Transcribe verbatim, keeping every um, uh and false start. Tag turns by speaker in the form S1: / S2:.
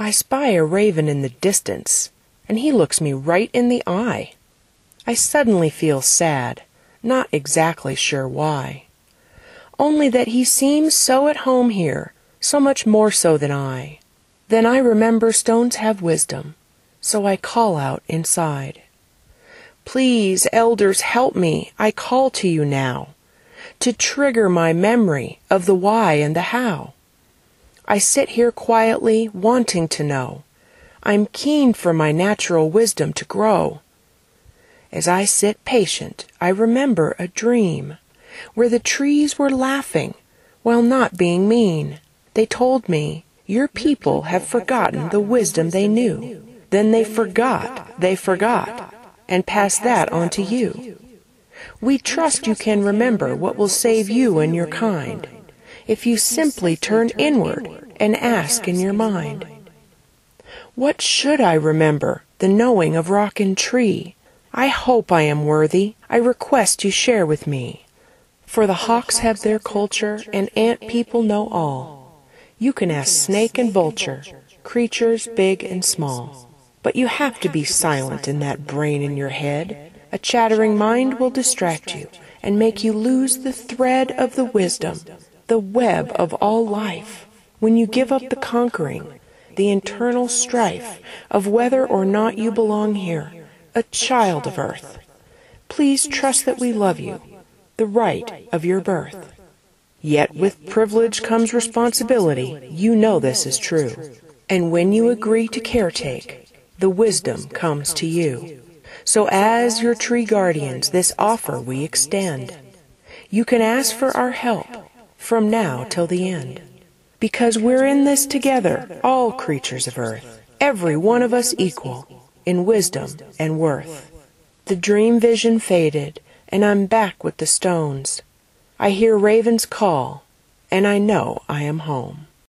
S1: I spy a raven in the distance, and he looks me right in the eye. I suddenly feel sad, not exactly sure why. Only that he seems so at home here, so much more so than I. Then I remember stones have wisdom, so I call out inside. Please, elders, help me, I call to you now, to trigger my memory of the why and the how. I sit here quietly, wanting to know. I'm keen for my natural wisdom to grow. As I sit patient, I remember a dream, where the trees were laughing, while not being mean. They told me, your people have forgotten the wisdom they knew. Then they forgot, they forgot, and passed that on to you. We trust you can remember what will save you and your kind, if you simply turn inward and ask in your mind. What should I remember? The knowing of rock and tree. I hope I am worthy. I request you share with me. For the hawks have their culture, and ant people know all. You can ask snake and vulture, creatures big and small. But you have to be silent in that brain in your head. A chattering mind will distract you and make you lose the thread of the wisdom, the web of all life, when you give up the conquering, the internal strife of whether or not you belong here, a child of earth. Please trust that we love you, the right of your birth. Yet with privilege comes responsibility, you know this is true. And when you agree to caretake, the wisdom comes to you. So as your tree guardians, this offer we extend. You can ask for our help from now till the end. Because we're in this together, all creatures of earth, every one of us equal in wisdom and worth. The dream vision faded, and I'm back with the stones. I hear ravens call, and I know I am home.